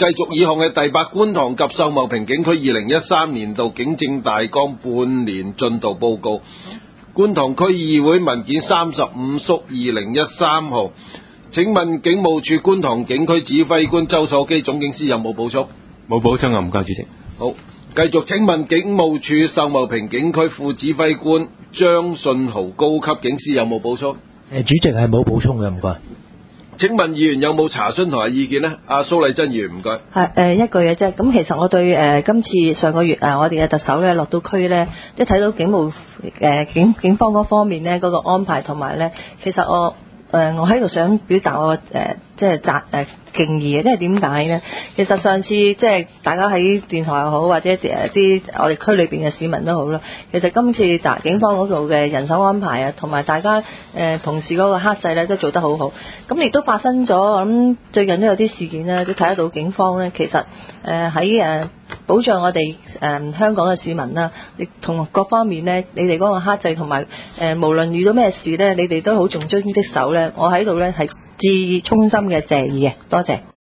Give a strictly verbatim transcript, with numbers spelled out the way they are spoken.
繼續以項嘅第八觀塘及秀茂坪警區二零一三年度警政大綱半年進度報告，觀塘區議會文件三十五縮二零一三號。請問警務處觀塘警區指揮官周楚基總警司有冇補充？ 冇補充啊，唔該主席。 好，繼續請問警務處秀茂坪警區副指揮官張信豪高級警司有冇補充？ 誒，主席係冇補充嘅，唔該。 請問議員有冇查詢同埋意見呢？阿蘇麗珍議員唔該。 係誒、呃、一句嘅啫。咁其實我對誒、呃、今次上個月誒、呃、我哋嘅特首咧落到區咧，即係睇到警務誒、呃、警警方嗰方面咧嗰、那個安排同埋咧，其實我誒、呃、我喺度想表達我誒、呃、即係讚誒敬意嘅，因為點解咧？其實上次即係大家喺電台又好，或者誒啲我哋區裏邊嘅市民都好啦。其實今次大警方嗰度嘅人手安排啊，同埋大家誒、呃、同事嗰個克制咧都做得好好。咁亦都發生咗，我諗最近都有啲事件咧，都睇得到警方咧，其實誒喺誒保障我哋誒、呃、香港嘅市民啦，亦同各方面咧，你哋嗰個克制同埋誒無論遇到咩事咧，你哋都好盡忠職守咧。我喺度咧係致衷心嘅謝意嘅，多謝。